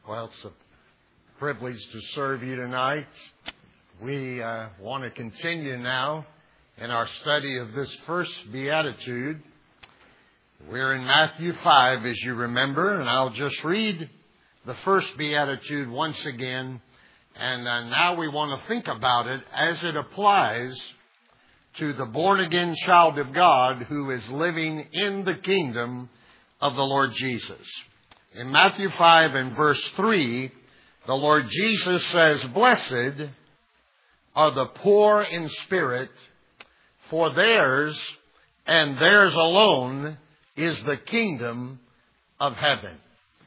Well, it's a privilege to serve you tonight. We want to continue now in our study of this first beatitude. We're in Matthew 5, as you remember, and I'll just read the first beatitude once again. And now we want to think about it as it applies to the born-again child of God who is living in the kingdom of the Lord Jesus. In Matthew 5 and verse 3, the Lord Jesus says, "Blessed are the poor in spirit, for theirs, and theirs alone, is the kingdom of heaven."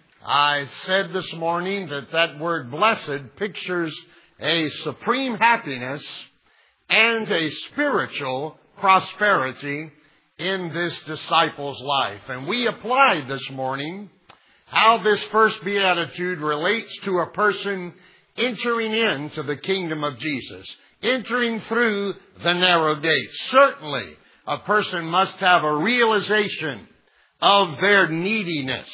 I said this morning that word blessed pictures a supreme happiness and a spiritual prosperity in this disciple's life. And we applied this morning how this first beatitude relates to a person entering into the kingdom of Jesus, entering through the narrow gate. Certainly, a person must have a realization of their neediness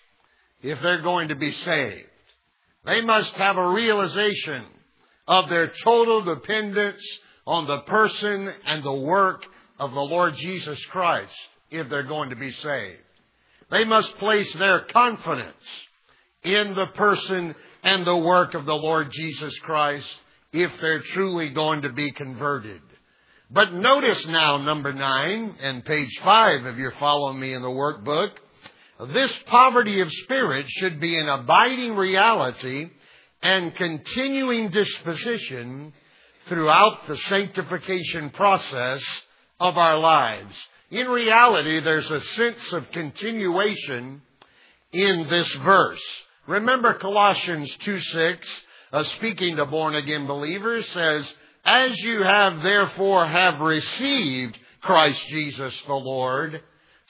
if they're going to be saved. They must have a realization of their total dependence on the person and the work of the Lord Jesus Christ if they're going to be saved. They must place their confidence in the person and the work of the Lord Jesus Christ if they're truly going to be converted. But notice now, number 9 and page 5, if you're following me in the workbook, this poverty of spirit should be an abiding reality and continuing disposition throughout the sanctification process of our lives. In reality, there's a sense of continuation in this verse. Remember Colossians 2:6, speaking to born-again believers, says, "As you have therefore have received Christ Jesus the Lord,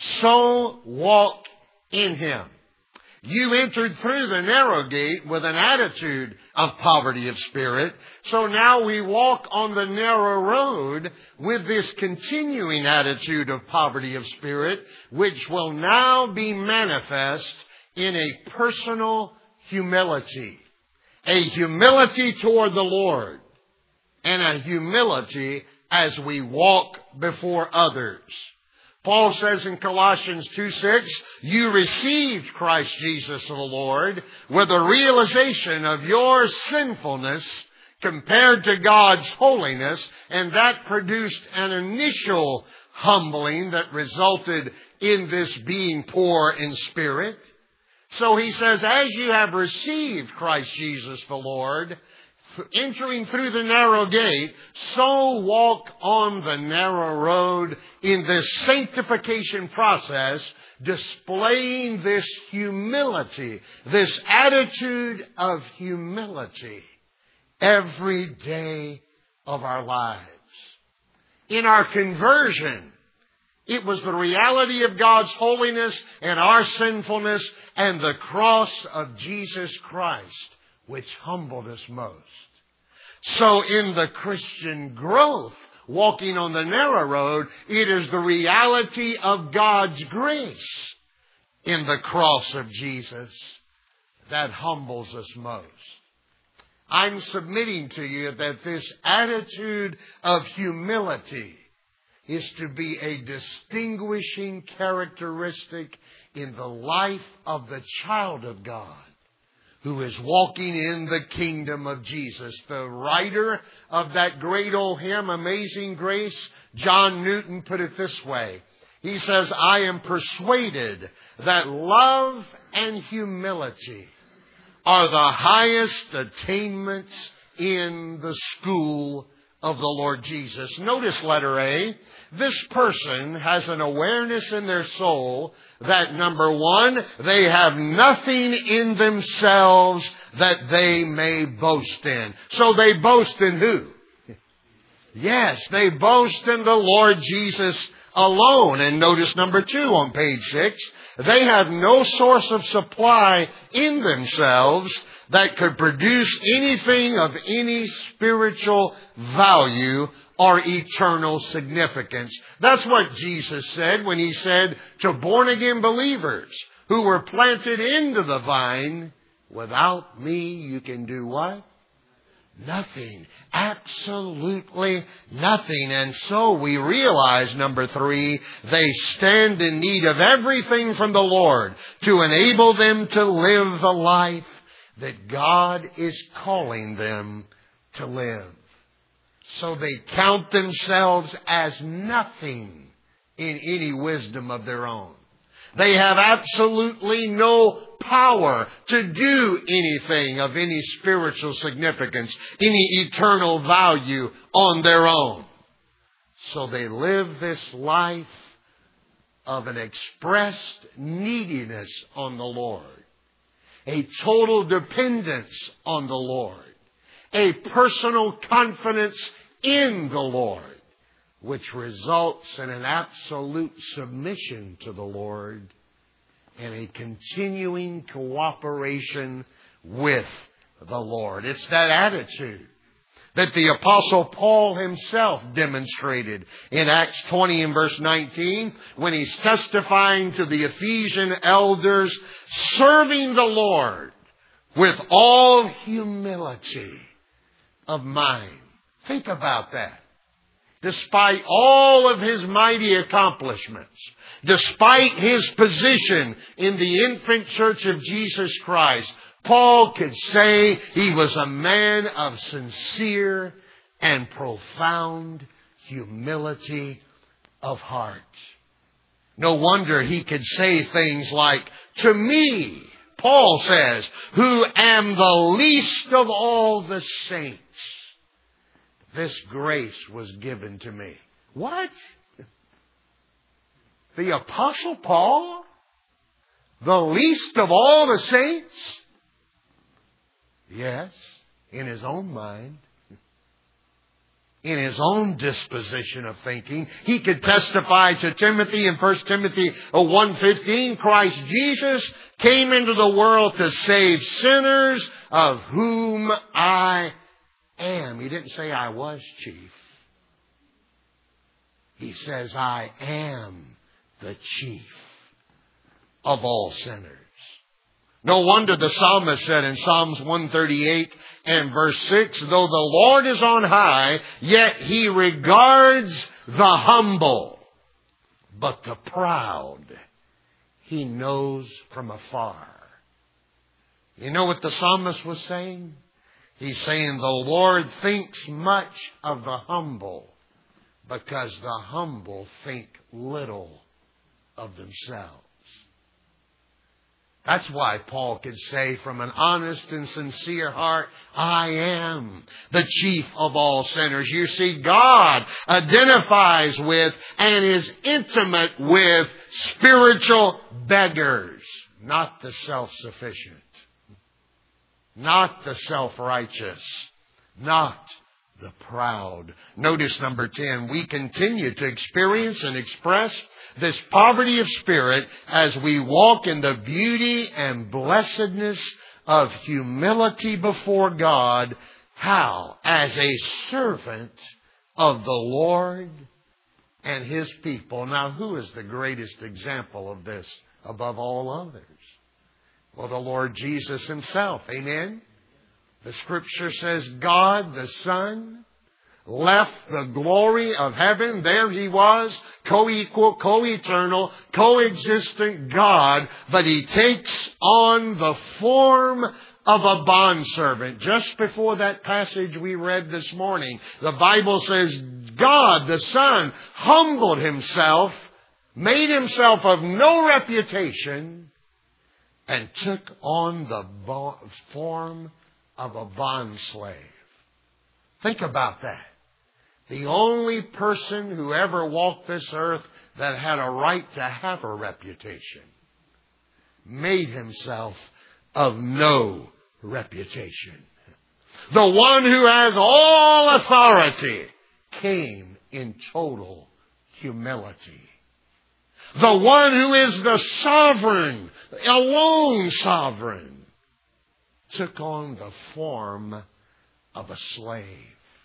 so walk in Him." You entered through the narrow gate with an attitude of poverty of spirit. So now we walk on the narrow road with this continuing attitude of poverty of spirit, which will now be manifest in a personal humility. A humility toward the Lord and a humility as we walk before others. Paul says in Colossians 2:6, "You received Christ Jesus the Lord with a realization of your sinfulness compared to God's holiness, and that produced an initial humbling that resulted in this being poor in spirit." So he says, as you have received Christ Jesus the Lord, entering through the narrow gate, so walk on the narrow road in this sanctification process, displaying this humility, this attitude of humility every day of our lives. In our conversion, it was the reality of God's holiness and our sinfulness and the cross of Jesus Christ which humbled us most. So in the Christian growth, walking on the narrow road, it is the reality of God's grace in the cross of Jesus that humbles us most. I'm submitting to you that this attitude of humility is to be a distinguishing characteristic in the life of the child of God who is walking in the kingdom of Jesus. The writer of that great old hymn, Amazing Grace, John Newton, put it this way. He says, "I am persuaded that love and humility are the highest attainments in the school of the Lord Jesus." Notice letter A. This person has an awareness in their soul that, number 1, they have nothing in themselves that they may boast in. So they boast in who? Yes, they boast in the Lord Jesus alone. And notice number 2 on page 6. They have no source of supply in themselves that could produce anything of any spiritual value or eternal significance. That's what Jesus said when He said to born-again believers who were planted into the vine, Without me, you can do what? Nothing. Absolutely nothing. And so we realize, number 3, they stand in need of everything from the Lord to enable them to live the life that God is calling them to live. So they count themselves as nothing in any wisdom of their own. They have absolutely no power to do anything of any spiritual significance, any eternal value on their own. So they live this life of an expressed neediness on the Lord, a total dependence on the Lord, a personal confidence in the Lord, which results in an absolute submission to the Lord and a continuing cooperation with the Lord. It's that attitude that the Apostle Paul himself demonstrated in Acts 20 and verse 19 when he's testifying to the Ephesian elders, serving the Lord with all humility of mind. Think about that. Despite all of his mighty accomplishments, despite his position in the infant church of Jesus Christ, Paul could say he was a man of sincere and profound humility of heart. No wonder he could say things like, "To me," Paul says, "who am the least of all the saints, this grace was given to me." What? The Apostle Paul? The least of all the saints? Yes, in his own mind, in his own disposition of thinking. He could testify to Timothy in 1 Timothy 1:15, Christ Jesus came into the world to save sinners, of whom I am. He didn't say I was chief. He says I am the chief of all sinners. No wonder the psalmist said in Psalms 138 and verse 6, though the Lord is on high, yet he regards the humble, but the proud he knows from afar. You know what the psalmist was saying? He's saying the Lord thinks much of the humble because the humble think little of themselves. That's why Paul could say from an honest and sincere heart, I am the chief of all sinners. You see, God identifies with and is intimate with spiritual beggars, not the self-sufficient, not the self-righteous, not the proud. Notice number 10, we continue to experience and express this poverty of spirit as we walk in the beauty and blessedness of humility before God. How? As a servant of the Lord and His people. Now, who is the greatest example of this above all others? Well, the Lord Jesus Himself. Amen? The Scripture says God the Son left the glory of heaven. There He was, co-equal, co-eternal, co-existent God. But He takes on the form of a bondservant. Just before that passage we read this morning, the Bible says God the Son humbled Himself, made Himself of no reputation, and took on the form of a bondslave. Think about that. The only person who ever walked this earth that had a right to have a reputation made Himself of no reputation. The one who has all authority came in total humility. The one who is the sovereign, alone sovereign, took on the form of a slave.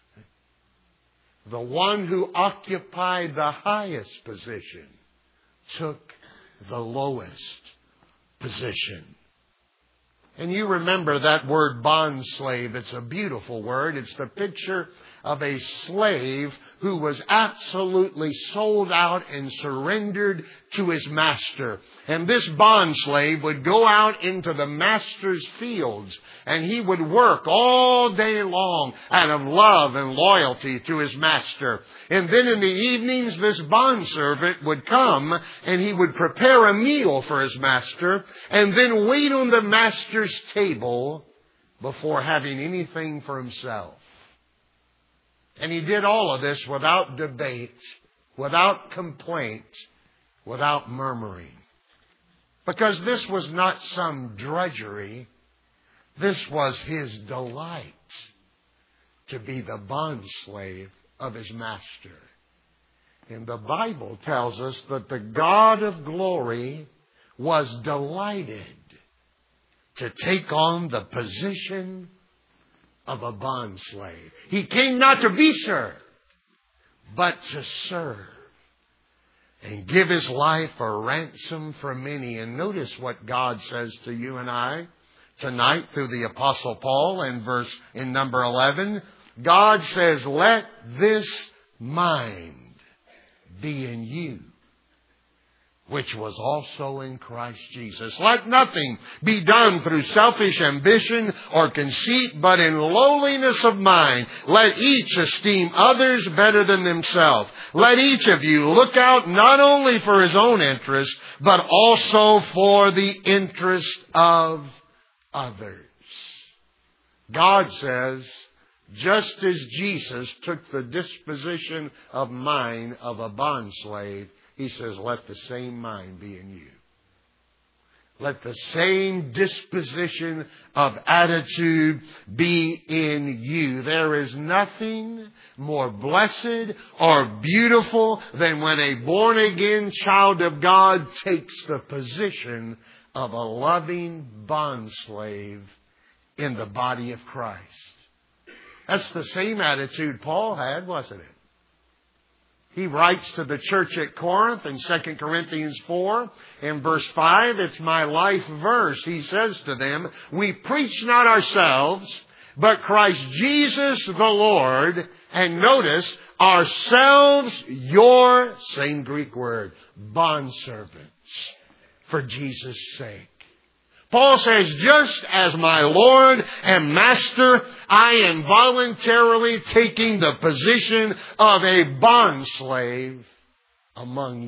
The one who occupied the highest position took the lowest position. And you remember that word bondslave. It's a beautiful word. It's the picture of a slave who was absolutely sold out and surrendered to his master. And this bondslave would go out into the master's fields, and he would work all day long out of love and loyalty to his master. And then in the evenings, this bondservant would come, and he would prepare a meal for his master, and then wait on the master's table before having anything for himself. And he did all of this without debate, without complaint, without murmuring. Because this was not some drudgery. This was his delight to be the bondslave of his master. And the Bible tells us that the God of glory was delighted to take on the position of a bondslave. He came not to be served, but to serve and give his life a ransom for many. And notice what God says to you and I tonight through the Apostle Paul in number 11. God says, let this mind be in you, which was also in Christ Jesus. Let nothing be done through selfish ambition or conceit, but in lowliness of mind. Let each esteem others better than themselves. Let each of you look out not only for his own interest, but also for the interest of others. God says, just as Jesus took the disposition of mind of a bondslave, he says, let the same mind be in you. Let the same disposition of attitude be in you. There is nothing more blessed or beautiful than when a born-again child of God takes the position of a loving bondslave in the body of Christ. That's the same attitude Paul had, wasn't it? He writes to the church at Corinth in 2 Corinthians 4 in verse 5. It's my life verse. He says to them, we preach not ourselves, but Christ Jesus the Lord. And notice, ourselves your, same Greek word, bondservants for Jesus' sake. Paul says, just as my Lord and Master, I am voluntarily taking the position of a bondslave among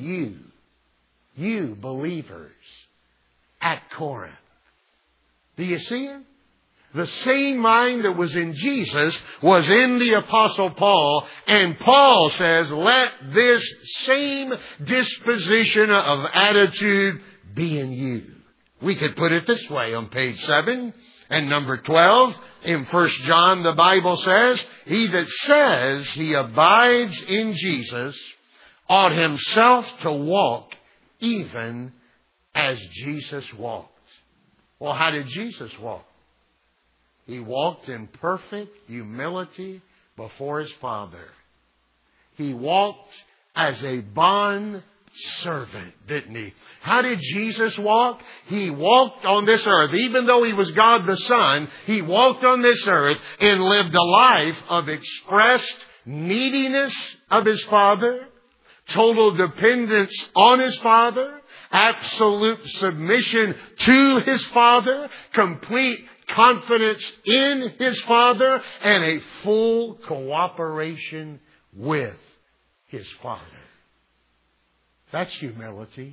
you believers at Corinth. Do you see it? The same mind that was in Jesus was in the Apostle Paul, and Paul says, let this same disposition of attitude be in you. We could put it this way on page 7 and number 12. In 1 John, the Bible says, he that says he abides in Jesus ought himself to walk even as Jesus walked. Well, how did Jesus walk? He walked in perfect humility before his Father. He walked as a bond servant, didn't he? How did Jesus walk? He walked on this earth. Even though he was God the Son, he walked on this earth and lived a life of expressed neediness of his Father, total dependence on his Father, absolute submission to his Father, complete confidence in his Father, and a full cooperation with his Father. That's humility.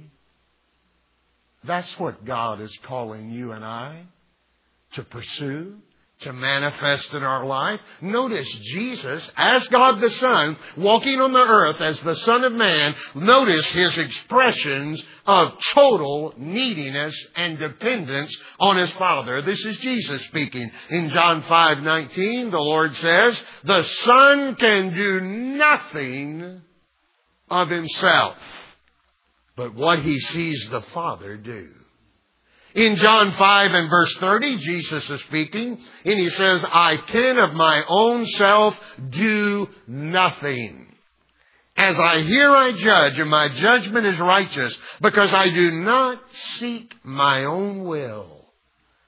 That's what God is calling you and I to pursue, to manifest in our life. Notice Jesus, as God the Son, walking on the earth as the Son of Man, notice his expressions of total neediness and dependence on his Father. This is Jesus speaking. In John 5:19, the Lord says, the Son can do nothing of himself, but what he sees the Father do. In John 5 and verse 30, Jesus is speaking, and he says, I can of my own self do nothing. As I hear, I judge, and my judgment is righteous, because I do not seek my own will,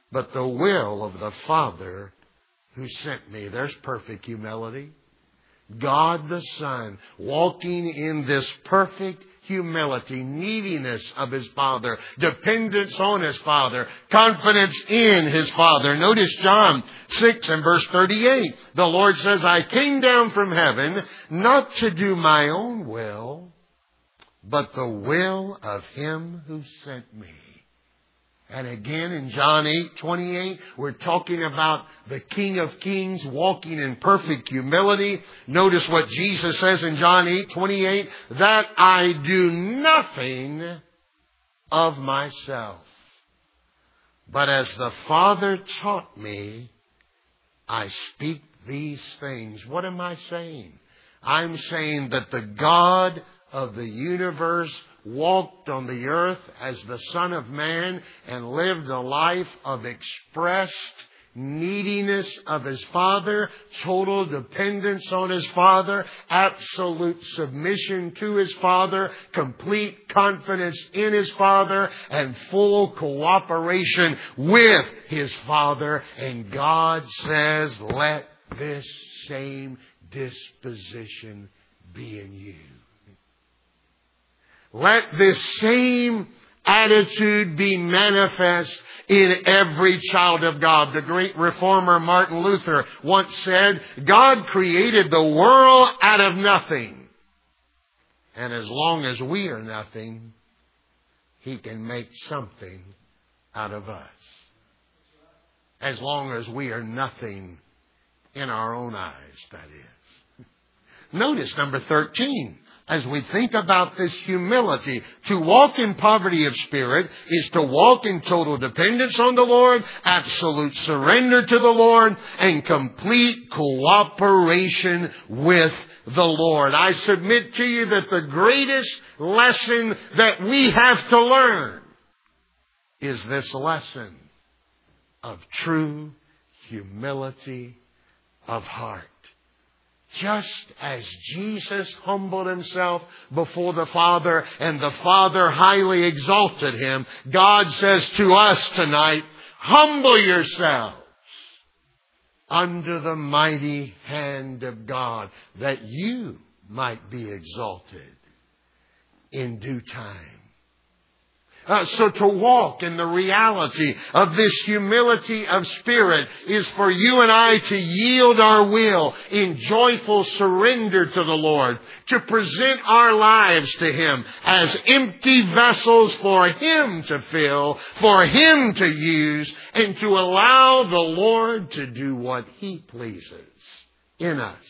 but the will of the Father who sent me. There's perfect humility. God the Son walking in this perfect humility, neediness of His Father, dependence on His Father, confidence in His Father. Notice John 6 and verse 38. The Lord says, I came down from heaven not to do my own will, but the will of Him who sent me. And again in John 8:28, we're talking about the King of Kings walking in perfect humility. Notice what Jesus says in John 8:28, that I do nothing of myself, but as the Father taught me, I speak these things. What am I saying? I'm saying that the God of the universe walked on the earth as the Son of Man and lived a life of expressed neediness of His Father, total dependence on His Father, absolute submission to His Father, complete confidence in His Father, and full cooperation with His Father. And God says, let this same disposition be in you. Let this same attitude be manifest in every child of God. The great reformer Martin Luther once said, God created the world out of nothing. And as long as we are nothing, He can make something out of us. As long as we are nothing in our own eyes, that is. Notice number 13. As we think about this humility, to walk in poverty of spirit is to walk in total dependence on the Lord, absolute surrender to the Lord, and complete cooperation with the Lord. I submit to you that the greatest lesson that we have to learn is this lesson of true humility of heart. Just as Jesus humbled Himself before the Father and the Father highly exalted Him, God says to us tonight, humble yourselves under the mighty hand of God, that you might be exalted in due time. So to walk in the reality of this humility of spirit is for you and I to yield our will in joyful surrender to the Lord, to present our lives to Him as empty vessels for Him to fill, for Him to use, and to allow the Lord to do what He pleases in us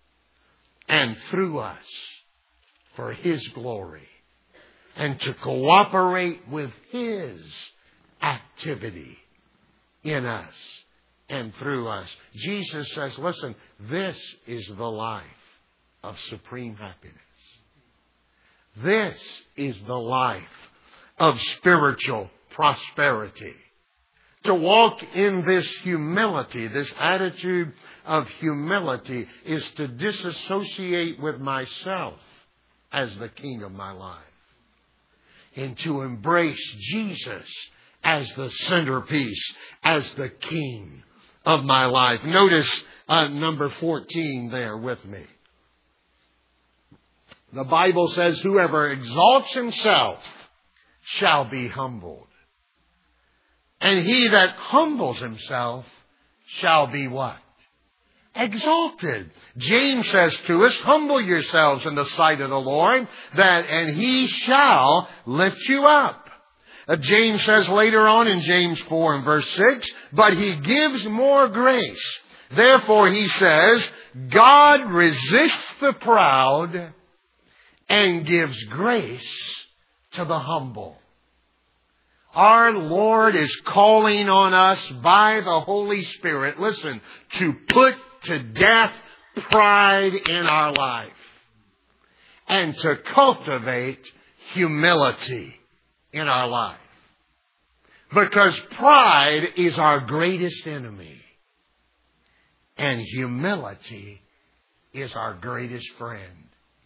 and through us for His glory, and to cooperate with His activity in us and through us. Jesus says, listen, this is the life of supreme happiness. This is the life of spiritual prosperity. To walk in this humility, this attitude of humility, is to disassociate with myself as the king of my life, and to embrace Jesus as the centerpiece, as the king of my life. Notice number 14 there with me. The Bible says, whoever exalts himself shall be humbled, and he that humbles himself shall be what? Exalted. James says to us, humble yourselves in the sight of the Lord, and He shall lift you up. James says later on in James 4 and verse 6, but He gives more grace. Therefore He says, God resists the proud and gives grace to the humble. Our Lord is calling on us by the Holy Spirit, listen, to put to death pride in our life and to cultivate humility in our life. Because pride is our greatest enemy and humility is our greatest friend.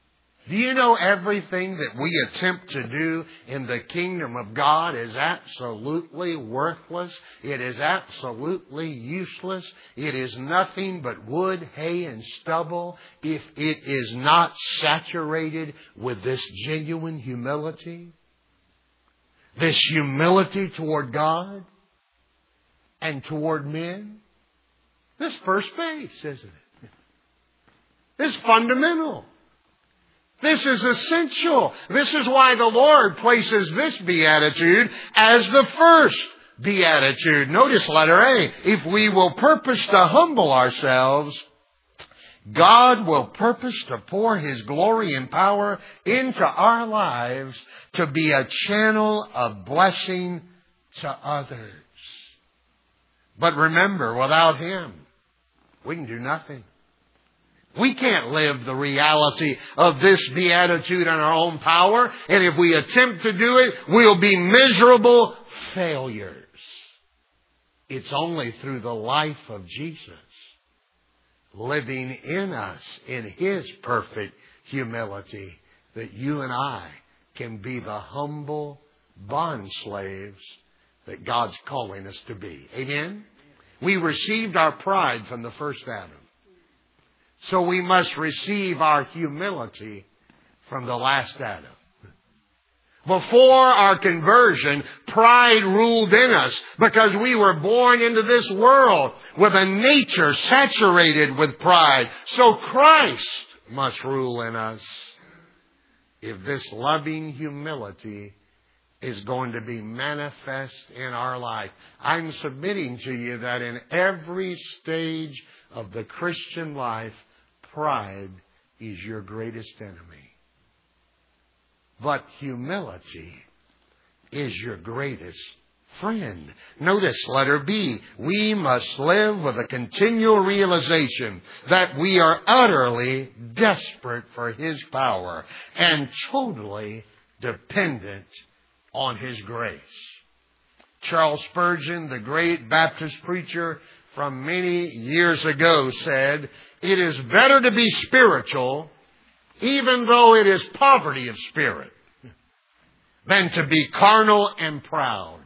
Do you know everything that we attempt to do in the kingdom of God is absolutely worthless? It is absolutely useless. It is nothing but wood, hay, and stubble if it is not saturated with this genuine humility. This humility toward God and toward men. This is first base, isn't it? This is fundamental. This is essential. This is why the Lord places this beatitude as the first beatitude. Notice letter A. If we will purpose to humble ourselves, God will purpose to pour His glory and power into our lives to be a channel of blessing to others. But remember, without Him, we can do nothing. We can't live the reality of this beatitude on our own power. And if we attempt to do it, we'll be miserable failures. It's only through the life of Jesus living in us in His perfect humility that you and I can be the humble bond slaves that God's calling us to be. Amen? We received our pride from the first Adam. So we must receive our humility from the last Adam. Before our conversion, pride ruled in us because we were born into this world with a nature saturated with pride. So Christ must rule in us if this loving humility is going to be manifest in our life. I'm submitting to you that in every stage of the Christian life, pride is your greatest enemy. But humility is your greatest friend. Notice letter B. We must live with a continual realization that we are utterly desperate for His power and totally dependent on His grace. Charles Spurgeon, the great Baptist preacher from many years ago, said, "It is better to be spiritual, even though it is poverty of spirit, than to be carnal and proud."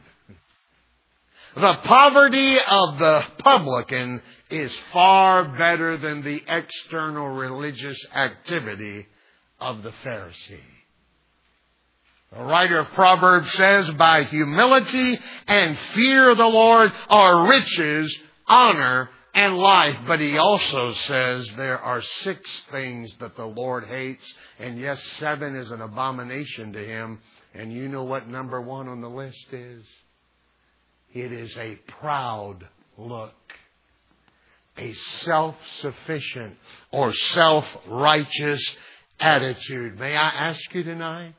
The poverty of the publican is far better than the external religious activity of the Pharisee. The writer of Proverbs says, "By humility and fear of the Lord are riches, honor, and life." But he also says there are 6 things that the Lord hates. And yes, 7 is an abomination to Him. And you know what number 1 on the list is? It is a proud look. A self-sufficient or self-righteous attitude. May I ask you tonight?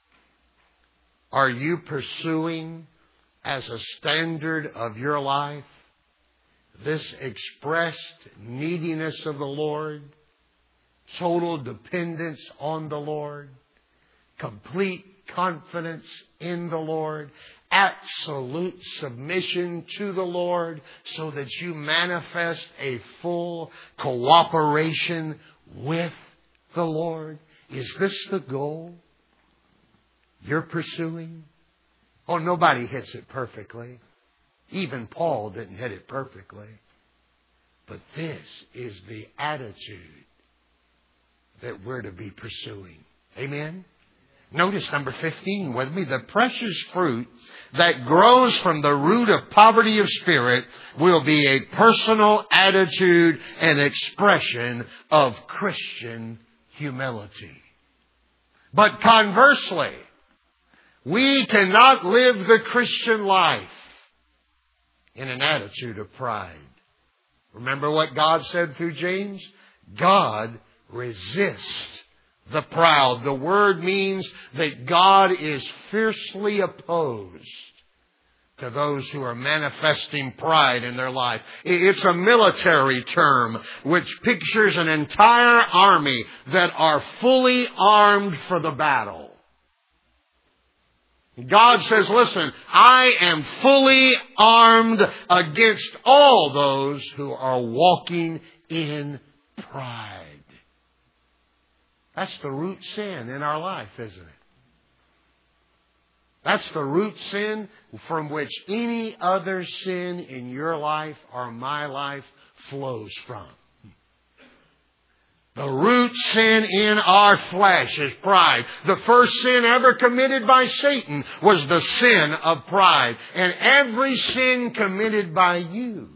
Are you pursuing as a standard of your life this expressed neediness of the Lord, total dependence on the Lord, complete confidence in the Lord, absolute submission to the Lord, so that you manifest a full cooperation with the Lord? Is this the goal you're pursuing? Oh, nobody hits it perfectly. Even Paul didn't hit it perfectly. But this is the attitude that we're to be pursuing. Amen? Notice number 15 with me. The precious fruit that grows from the root of poverty of spirit will be a personal attitude and expression of Christian humility. But conversely, we cannot live the Christian life in an attitude of pride. Remember what God said through James? God resists the proud. The word means that God is fiercely opposed to those who are manifesting pride in their life. It's a military term which pictures an entire army that are fully armed for the battle. God says, listen, I am fully armed against all those who are walking in pride. That's the root sin in our life, isn't it? That's the root sin from which any other sin in your life or my life flows from. The root sin in our flesh is pride. The first sin ever committed by Satan was the sin of pride. And every sin committed by you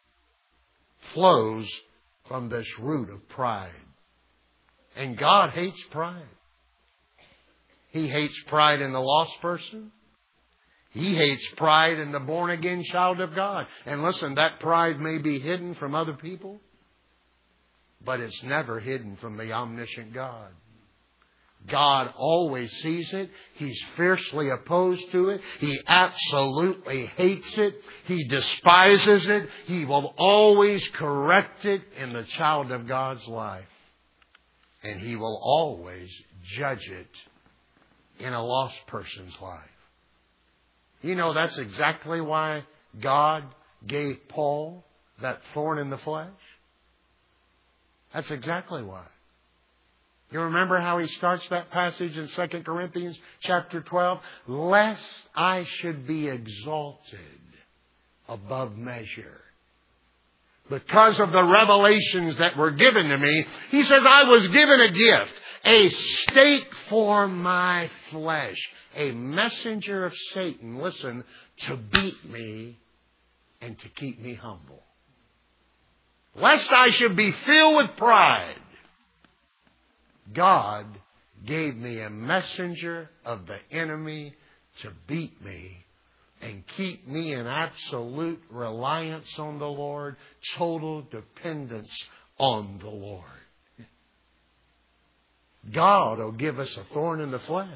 flows from this root of pride. And God hates pride. He hates pride in the lost person. He hates pride in the born-again child of God. And listen, that pride may be hidden from other people, but it's never hidden from the omniscient God. God always sees it. He's fiercely opposed to it. He absolutely hates it. He despises it. He will always correct it in the child of God's life. And He will always judge it in a lost person's life. You know, that's exactly why God gave Paul that thorn in the flesh. That's exactly why. You remember how he starts that passage in 2 Corinthians chapter 12? Lest I should be exalted above measure. Because of the revelations that were given to me, he says, I was given a gift, a stake for my flesh, a messenger of Satan, listen, to beat me and to keep me humble. Lest I should be filled with pride, God gave me a messenger of the enemy to beat me and keep me in absolute reliance on the Lord, total dependence on the Lord. God will give us a thorn in the flesh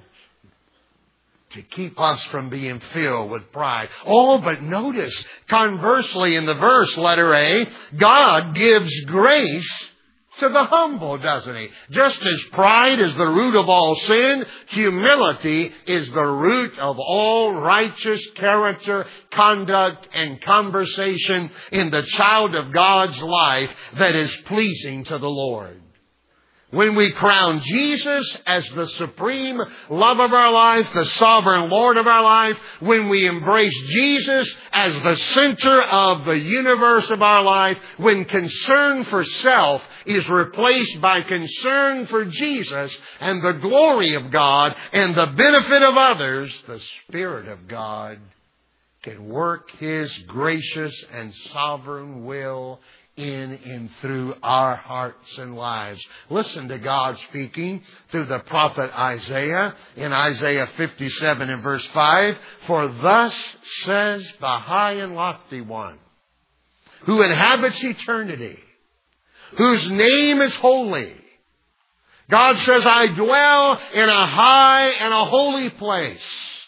to keep us from being filled with pride. Oh, but notice, conversely in the verse, letter A, God gives grace to the humble, doesn't He? Just as pride is the root of all sin, humility is the root of all righteous character, conduct, and conversation in the child of God's life that is pleasing to the Lord. When we crown Jesus as the supreme love of our life, the sovereign Lord of our life, when we embrace Jesus as the center of the universe of our life, when concern for self is replaced by concern for Jesus and the glory of God and the benefit of others, the Spirit of God can work His gracious and sovereign will in and through our hearts and lives. Listen to God speaking through the prophet Isaiah in Isaiah 57 and verse 5. For thus says the high and lofty one, who inhabits eternity, whose name is holy. God says, I dwell in a high and a holy place.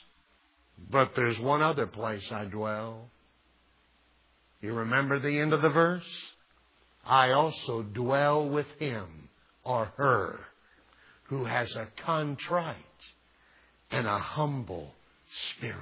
But there's one other place I dwell. You remember the end of the verse? I also dwell with him or her who has a contrite and a humble spirit.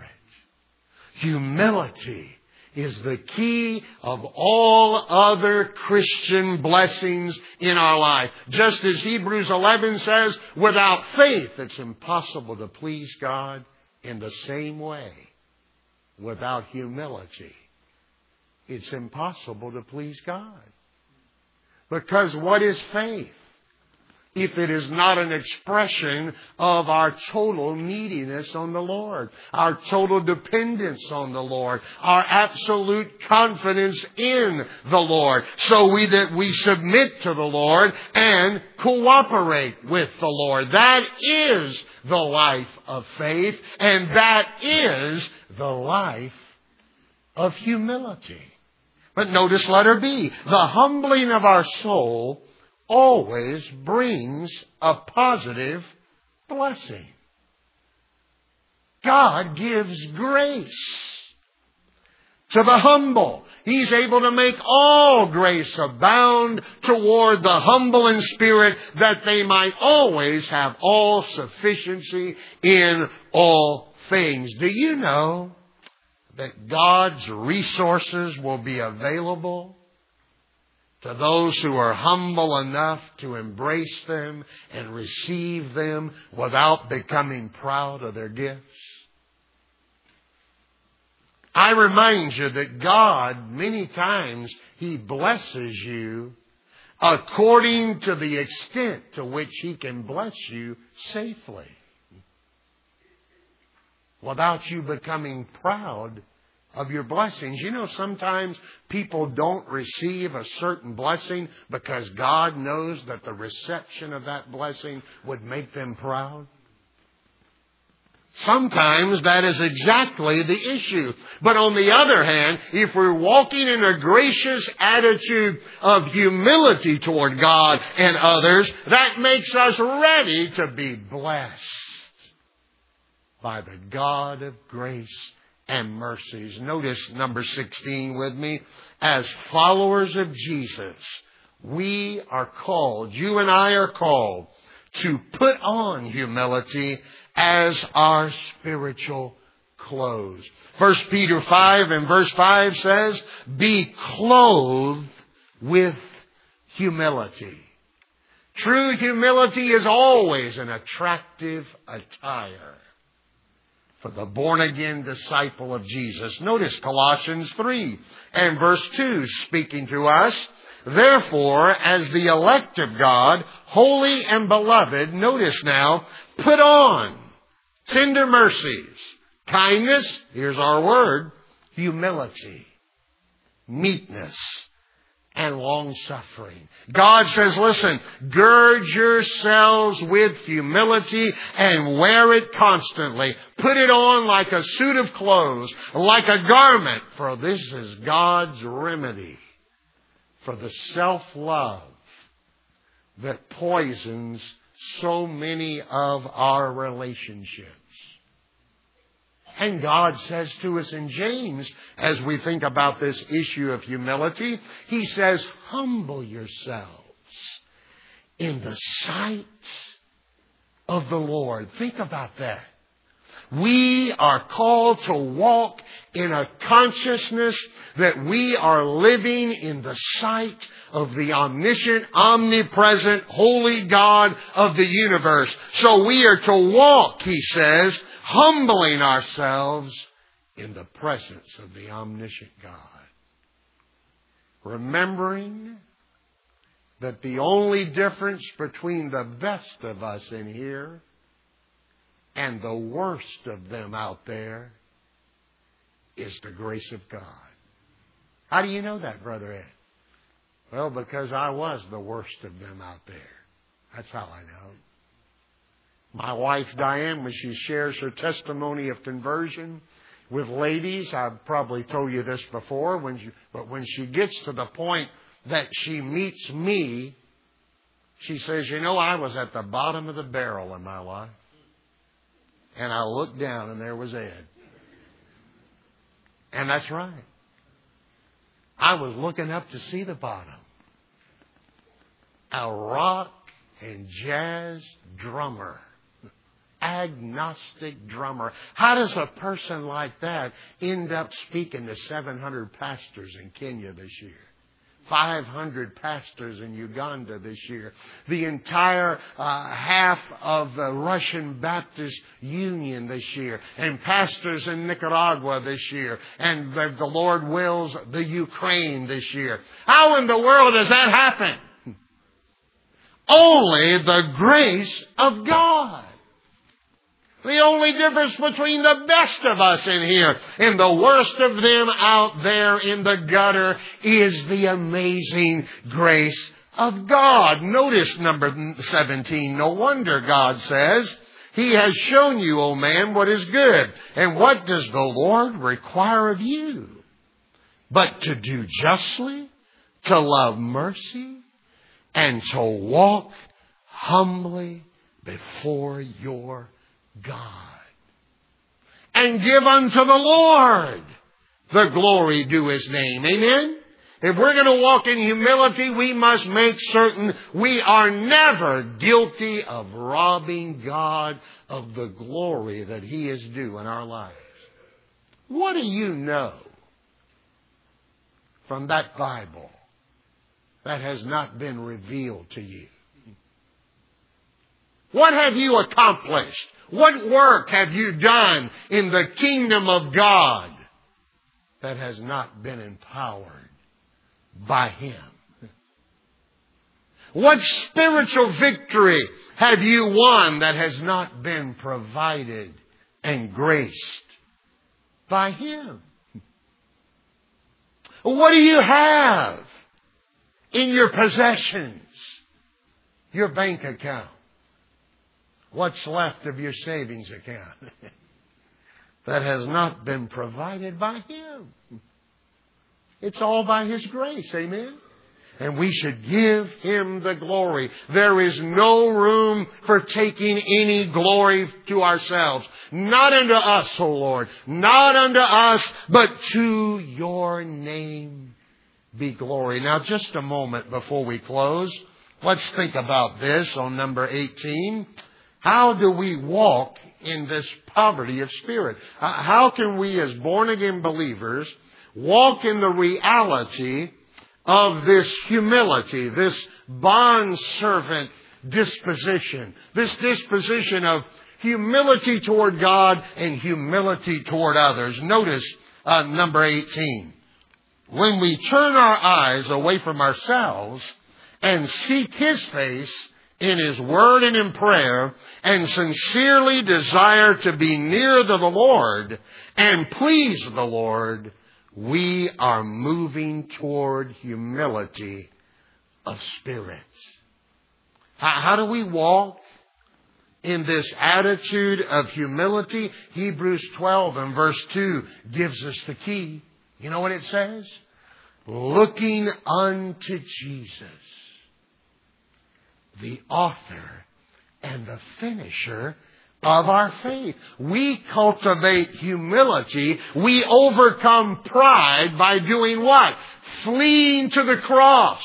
Humility is the key of all other Christian blessings in our life. Just as Hebrews 11 says, without faith it's impossible to please God. In the same way, without humility, it's impossible to please God. Because what is faith if it is not an expression of our total neediness on the Lord, our total dependence on the Lord, our absolute confidence in the Lord, so that we submit to the Lord and cooperate with the Lord. That is the life of faith, and that is the life of humility. But notice letter B. The humbling of our soul always brings a positive blessing. God gives grace to the humble. He's able to make all grace abound toward the humble in spirit, that they might always have all sufficiency in all things. Do you know that God's resources will be available to those who are humble enough to embrace them and receive them without becoming proud of their gifts. I remind you that God, many times, He blesses you according to the extent to which He can bless you safely, without you becoming proud of your blessings. You know, sometimes people don't receive a certain blessing because God knows that the reception of that blessing would make them proud. Sometimes that is exactly the issue. But on the other hand, if we're walking in a gracious attitude of humility toward God and others, that makes us ready to be blessed by the God of grace and mercies. Notice number 16 with me. As followers of Jesus, we are called, you and I are called, to put on humility as our spiritual clothes. 1 Peter 5 and verse 5 says, be clothed with humility. True humility is always an attractive attire for the born-again disciple of Jesus. Notice Colossians 3 and verse 2 speaking to us. Therefore, as the elect of God, holy and beloved, notice now, put on tender mercies, kindness, here's our word, humility, meekness, and long-suffering. God says, listen, gird yourselves with humility and wear it constantly. Put it on like a suit of clothes, like a garment, for this is God's remedy for the self-love that poisons so many of our relationships. And God says to us in James, as we think about this issue of humility, He says, humble yourselves in the sight of the Lord. Think about that. We are called to walk in a consciousness that we are living in the sight of the omniscient, omnipresent, holy God of the universe. So we are to walk, He says, humbling ourselves in the presence of the omniscient God. Remembering that the only difference between the best of us in here and the worst of them out there is the grace of God. How do you know that, Brother Ed? Well, because I was the worst of them out there. That's how I know. My wife, Diane, when she shares her testimony of conversion with ladies, I've probably told you this before, but when she gets to the point that she meets me, she says, you know, I was at the bottom of the barrel in my life. And I looked down and there was Ed. And that's right. I was looking up to see the bottom. A rock and jazz drummer. Agnostic drummer. How does a person like that end up speaking to 700 pastors in Kenya this year? 500 pastors in Uganda this year. The entire half of the Russian Baptist Union this year. And pastors in Nicaragua this year. And the Lord wills the Ukraine this year. How in the world does that happen? Only the grace of God. The only difference between the best of us in here and the worst of them out there in the gutter is the amazing grace of God. Notice number 17. No wonder God says, He has shown you, O man, what is good. And what does the Lord require of you? But to do justly, to love mercy, and to walk humbly before your God. And give unto the Lord the glory due His name. Amen? If we're going to walk in humility, we must make certain we are never guilty of robbing God of the glory that He is due in our lives. What do you know from that Bible that has not been revealed to you? What have you accomplished? What work have you done in the kingdom of God that has not been empowered by Him? What spiritual victory have you won that has not been provided and graced by Him? What do you have in your possessions? Your bank account. What's left of your savings account that has not been provided by Him? It's all by His grace, amen? And we should give Him the glory. There is no room for taking any glory to ourselves. Not unto us, O Lord. Not unto us, but to Your name be glory. Now, just a moment before we close. Let's think about this on number 18. How do we walk in this poverty of spirit? How can we as born-again believers walk in the reality of this humility, this bondservant disposition, this disposition of humility toward God and humility toward others? Notice number 18. When we turn our eyes away from ourselves and seek His face in His Word and in prayer, and sincerely desire to be near the Lord and please the Lord, we are moving toward humility of spirit. How do we walk in this attitude of humility? Hebrews 12 and verse 2 gives us the key. You know what it says? Looking unto Jesus, the author and the finisher of our faith. We cultivate humility. We overcome pride by doing what? Fleeing to the cross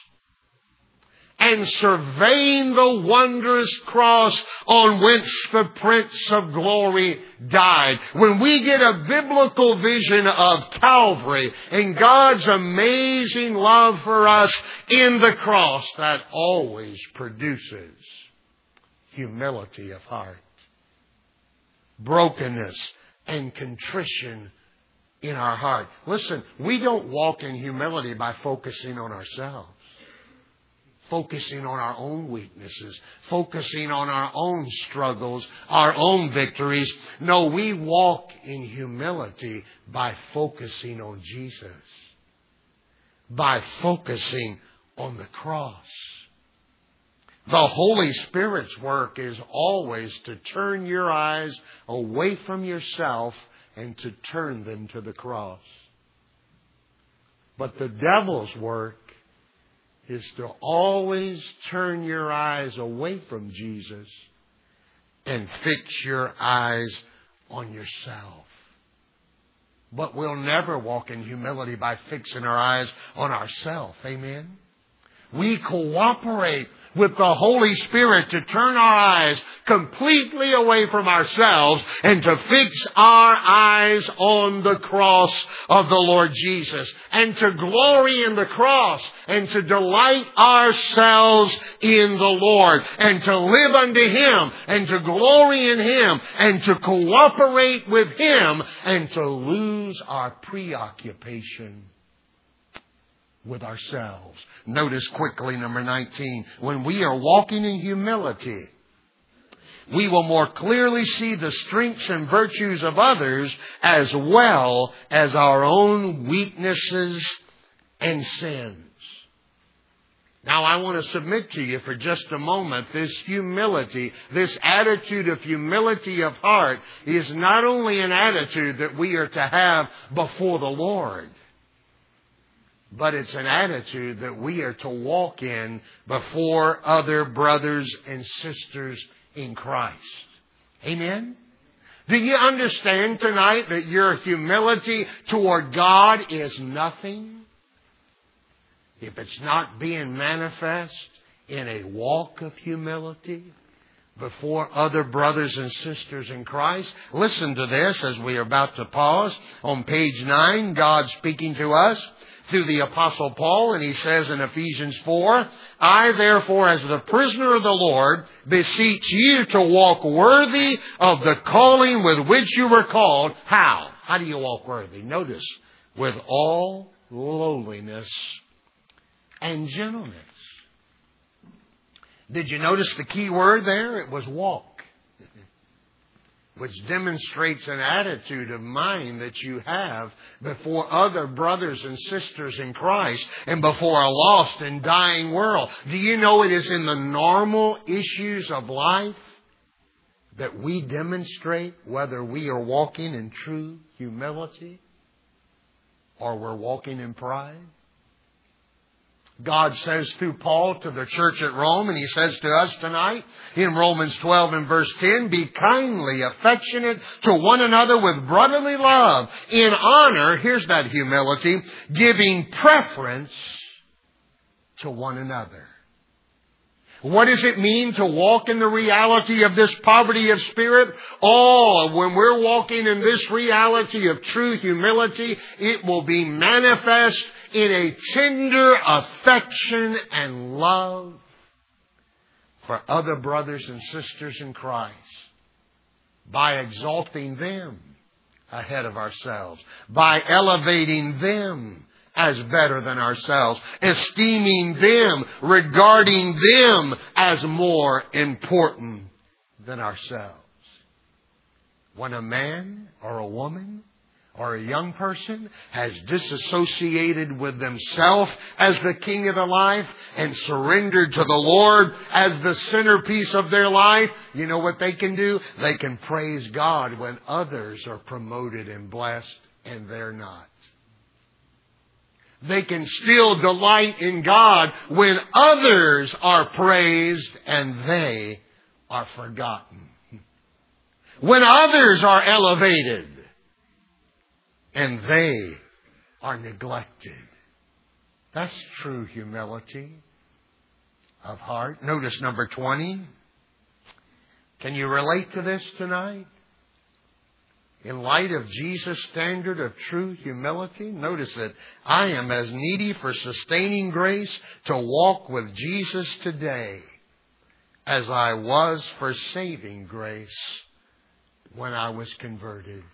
and surveying the wondrous cross on which the Prince of Glory died. When we get a biblical vision of Calvary and God's amazing love for us in the cross, that always produces humility of heart, brokenness and contrition in our heart. Listen, we don't walk in humility by focusing on ourselves, focusing on our own weaknesses, focusing on our own struggles, our own victories. No, we walk in humility by focusing on Jesus, by focusing on the cross. The Holy Spirit's work is always to turn your eyes away from yourself and to turn them to the cross. But the devil's work is to always turn your eyes away from Jesus and fix your eyes on yourself. But we'll never walk in humility by fixing our eyes on ourselves. Amen? We cooperate with the Holy Spirit to turn our eyes completely away from ourselves and to fix our eyes on the cross of the Lord Jesus, and to glory in the cross and to delight ourselves in the Lord and to live unto Him and to glory in Him and to cooperate with Him and to lose our preoccupation with ourselves. Notice quickly number 19. When we are walking in humility, we will more clearly see the strengths and virtues of others as well as our own weaknesses and sins. Now, I want to submit to you for just a moment, this humility, this attitude of humility of heart is not only an attitude that we are to have before the Lord, but it's an attitude that we are to walk in before other brothers and sisters in Christ. Amen? Do you understand tonight that your humility toward God is nothing if it's not being manifest in a walk of humility before other brothers and sisters in Christ? Listen to this as we are about to pause. On page 9, God speaking to us. through the Apostle Paul, and he says in Ephesians 4, I therefore, as the prisoner of the Lord, beseech you to walk worthy of the calling with which you were called. How? How do you walk worthy? Notice, with all lowliness and gentleness. Did you notice the key word there? It was walk, which demonstrates an attitude of mind that you have before other brothers and sisters in Christ and before a lost and dying world. Do you know it is in the normal issues of life that we demonstrate whether we are walking in true humility or we're walking in pride? God says through Paul to the church at Rome, and He says to us tonight in Romans 12 and verse 10, be kindly affectionate to one another with brotherly love, in honor, here's that humility, giving preference to one another. What does it mean to walk in the reality of this poverty of spirit? Oh, when we're walking in this reality of true humility, it will be manifest in a tender affection and love for other brothers and sisters in Christ by exalting them ahead of ourselves, by elevating them as better than ourselves, esteeming them, regarding them as more important than ourselves. When a man or a woman or a young person has disassociated with themselves as the king of their life and surrendered to the Lord as the centerpiece of their life, you know what they can do? They can praise God when others are promoted and blessed and they're not. They can still delight in God when others are praised and they are forgotten. When others are elevated and they are neglected. That's true humility of heart. Notice number 20. Can you relate to this tonight? In light of Jesus' standard of true humility, notice that I am as needy for sustaining grace to walk with Jesus today as I was for saving grace when I was converted.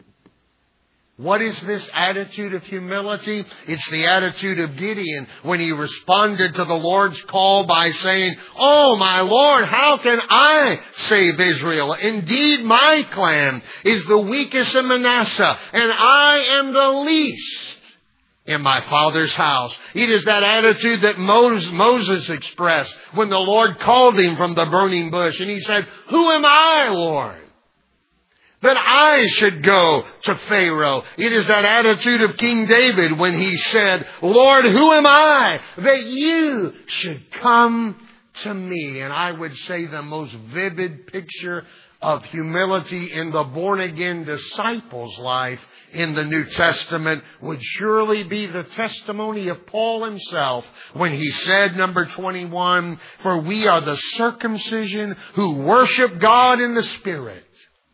What is this attitude of humility? It's the attitude of Gideon when he responded to the Lord's call by saying, oh, my Lord, how can I save Israel? Indeed, my clan is the weakest in Manasseh, and I am the least in my father's house. It is that attitude that Moses expressed when the Lord called him from the burning bush. And he said, who am I, Lord, that I should go to Pharaoh? It is that attitude of King David when he said, Lord, who am I that you should come to me? And I would say the most vivid picture of humility in the born-again disciples' life in the New Testament would surely be the testimony of Paul himself when he said, number 21, for we are the circumcision who worship God in the Spirit,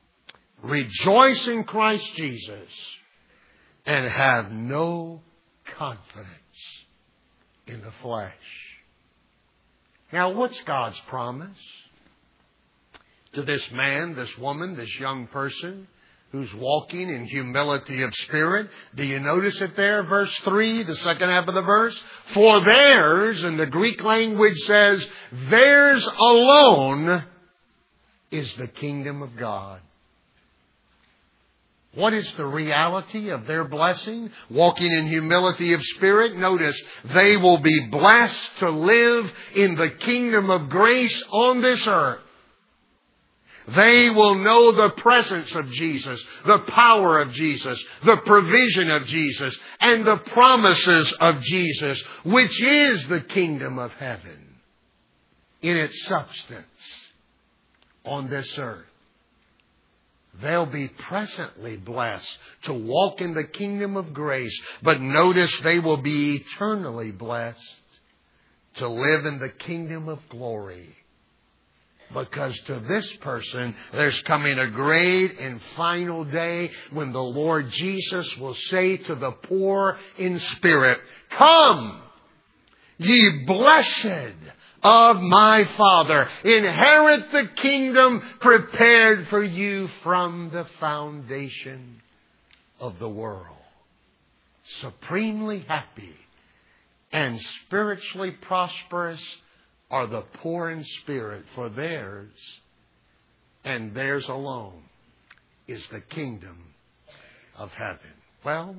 rejoice in Christ Jesus, and have no confidence in the flesh. Now, what's God's promise to this man, this woman, this young person who's walking in humility of spirit? Do you notice it there? Verse 3, the second half of the verse. For theirs, and the Greek language says, theirs alone is the kingdom of God. What is the reality of their blessing? Walking in humility of spirit. Notice, they will be blessed to live in the kingdom of grace on this earth. They will know the presence of Jesus, the power of Jesus, the provision of Jesus, and the promises of Jesus, which is the kingdom of heaven in its substance on this earth. They'll be presently blessed to walk in the kingdom of grace. But notice they will be eternally blessed to live in the kingdom of glory Because to this person, there's coming a great and final day when the Lord Jesus will say to the poor in spirit, "Come, ye blessed of my Father, inherit the kingdom prepared for you from the foundation of the world." Supremely happy and spiritually prosperous are the poor in spirit, for theirs, and theirs alone, is the kingdom of heaven. Well,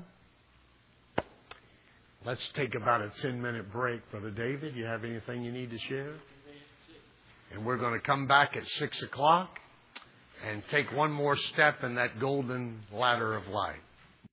let's take about a 10-minute break. Brother David, you have anything you need to share? And we're going to come back at 6 o'clock and take one more step in that golden ladder of light.